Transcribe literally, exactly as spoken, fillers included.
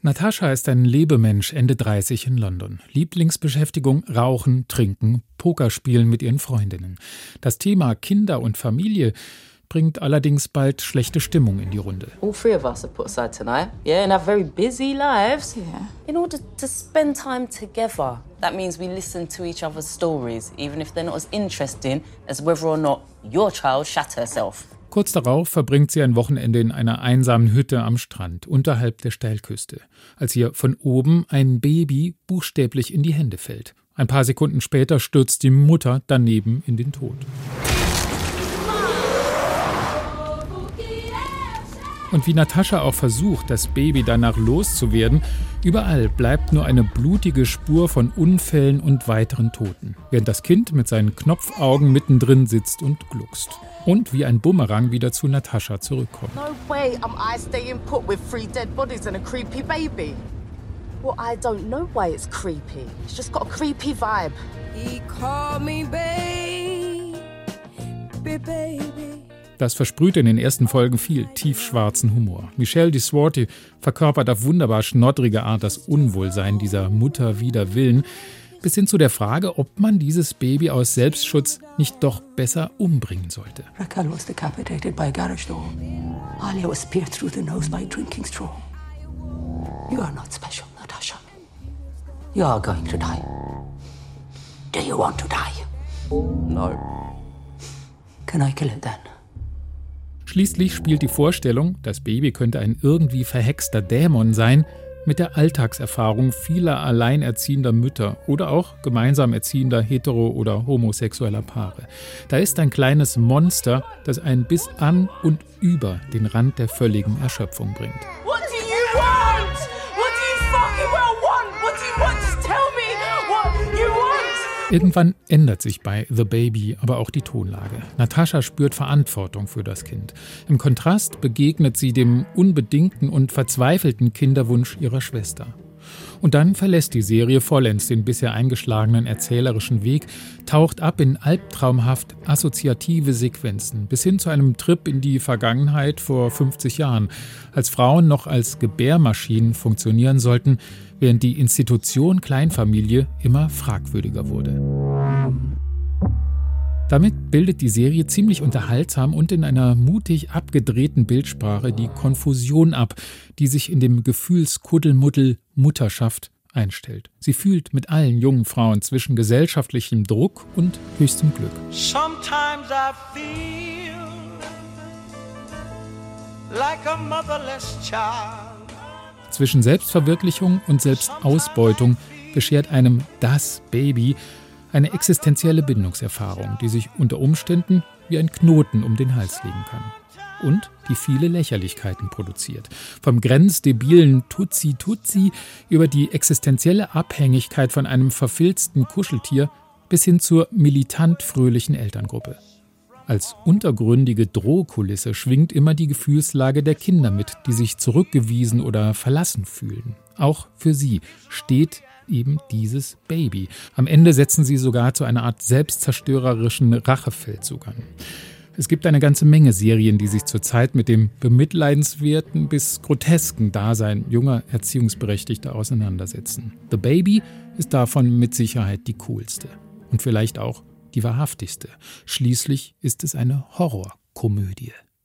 Natascha ist ein Lebemensch, Ende dreißig in London. Lieblingsbeschäftigung: Rauchen, Trinken, Pokerspielen mit ihren Freundinnen. Das Thema Kinder und Familie bringt allerdings bald schlechte Stimmung in die Runde. All three of us have put aside tonight, yeah, and have very busy lives, yeah, in order to spend time together. That means we listen to each other's stories, even if they're not as interesting as whether or not your child shat herself. Kurz darauf verbringt sie ein Wochenende in einer einsamen Hütte am Strand, unterhalb der Steilküste, als ihr von oben ein Baby buchstäblich in die Hände fällt. Ein paar Sekunden später stürzt die Mutter daneben in den Tod. Und wie Natascha auch versucht, das Baby danach loszuwerden, überall bleibt nur eine blutige Spur von Unfällen und weiteren Toten, während das Kind mit seinen Knopfaugen mittendrin sitzt und gluckst. Und wie ein Bumerang wieder zu Natascha zurückkommt. No way am I staying put with three dead bodies and a creepy baby. Well, I don't know why it's creepy. It's just got a creepy vibe. He called me baby, baby. Das versprüht in den ersten Folgen viel tiefschwarzen Humor. Michelle de Swarty verkörpert auf wunderbar schnoddrige Art das Unwohlsein dieser Mutter wider Willen, bis hin zu der Frage, ob man dieses Baby aus Selbstschutz nicht doch besser umbringen sollte. Raquel was decapitated by a garage door. Alia was speared through the nose by a drinking straw. You are not special, Natascha. You are going to die. Do you want to die? No. Can I kill it then? Schließlich spielt die Vorstellung, das Baby könnte ein irgendwie verhexter Dämon sein, mit der Alltagserfahrung vieler alleinerziehender Mütter oder auch gemeinsam erziehender hetero- oder homosexueller Paare. Da ist ein kleines Monster, das einen bis an und über den Rand der völligen Erschöpfung bringt. What do you want? What do you fucking well want? What do you want? Just tell me what you want. Irgendwann ändert sich bei The Baby aber auch die Tonlage. Natascha spürt Verantwortung für das Kind. Im Kontrast begegnet sie dem unbedingten und verzweifelten Kinderwunsch ihrer Schwester. Und dann verlässt die Serie vollends den bisher eingeschlagenen erzählerischen Weg, taucht ab in albtraumhaft assoziative Sequenzen, bis hin zu einem Trip in die Vergangenheit vor fünfzig Jahren, als Frauen noch als Gebärmaschinen funktionieren sollten, während die Institution Kleinfamilie immer fragwürdiger wurde. Damit bildet die Serie ziemlich unterhaltsam und in einer mutig abgedrehten Bildsprache die Konfusion ab, die sich in dem Gefühlskuddelmuddel Mutterschaft einstellt. Sie fühlt mit allen jungen Frauen zwischen gesellschaftlichem Druck und höchstem Glück. Sometimes I feel like a motherless child. Zwischen Selbstverwirklichung und Selbstausbeutung beschert einem das Baby eine existenzielle Bindungserfahrung, die sich unter Umständen wie ein Knoten um den Hals legen kann. Und die viele Lächerlichkeiten produziert. Vom grenzdebilen Tutsi-Tutsi über die existenzielle Abhängigkeit von einem verfilzten Kuscheltier bis hin zur militant fröhlichen Elterngruppe. Als untergründige Drohkulisse schwingt immer die Gefühlslage der Kinder mit, die sich zurückgewiesen oder verlassen fühlen. Auch für sie steht eben dieses Baby. Am Ende setzen sie sogar zu einer Art selbstzerstörerischen Rachefeldzug an. Es gibt eine ganze Menge Serien, die sich zurzeit mit dem bemitleidenswerten bis grotesken Dasein junger Erziehungsberechtigter auseinandersetzen. The Baby ist davon mit Sicherheit die coolste. Und vielleicht auch die wahrhaftigste. Schließlich ist es eine Horrorkomödie.